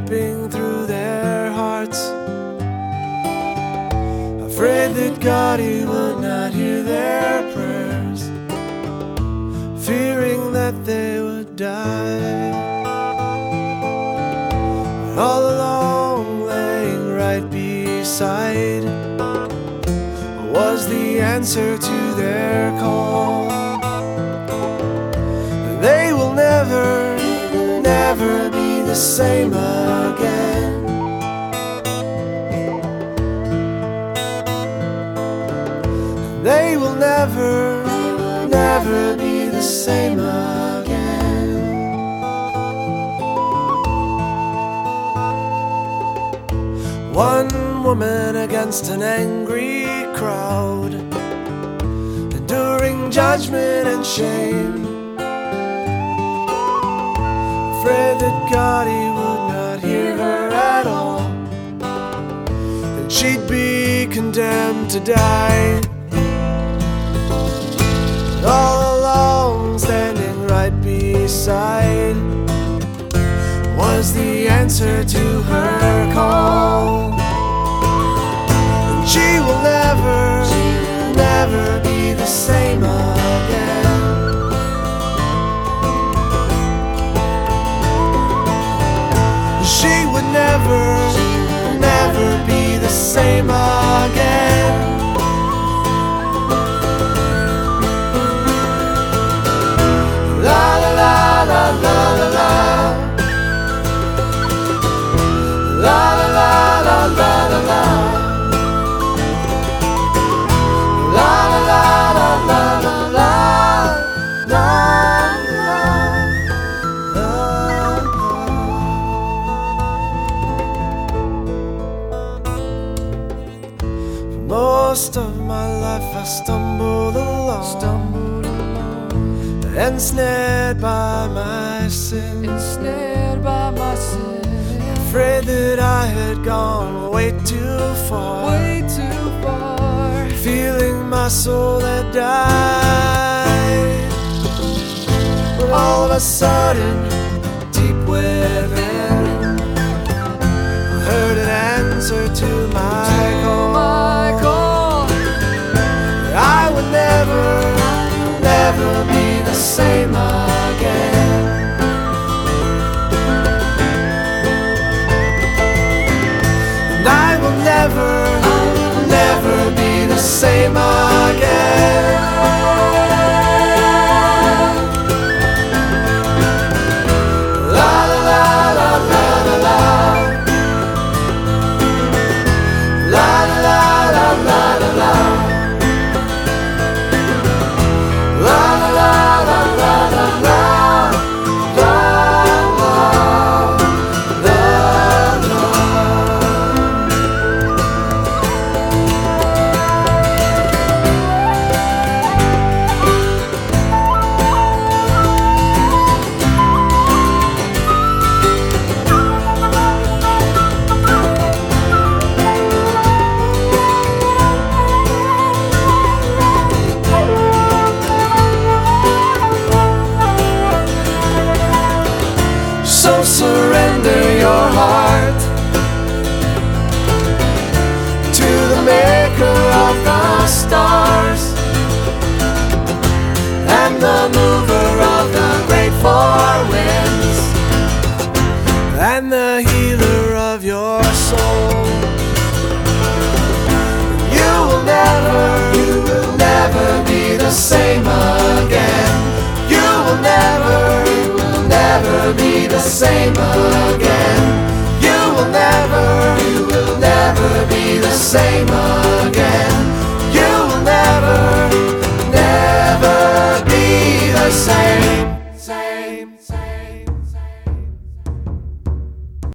ripping through their hearts, afraid that God, He would not hear their prayers, fearing that they would die. But all along, laying right beside, was the answer to their call. They will never, never be the same again. They will never, never be the same again. One woman against an angry crowd, enduring judgment and shame, afraid that God, He would not hear her at all, and she'd be condemned to die. All along, standing right beside, was the answer to her call. And she will never, never be the same again. She would never, never be the same again. La la la la la la la. La la la la la la la. La la la la la la la. La For most of my life I stumbled along, ensnared by my sin, afraid that I had gone way too far, feeling my soul had died. But all of a sudden, deep within, I heard an answer to my call. I would never, never be the same again. And I will never, never be the same again. La la la la la la la. La la la la la la la. La la la la la la la. So surrender your heart to the maker of the stars and the mover of the great four winds and the healer of your soul. You will never be the same again. You will never be the same again.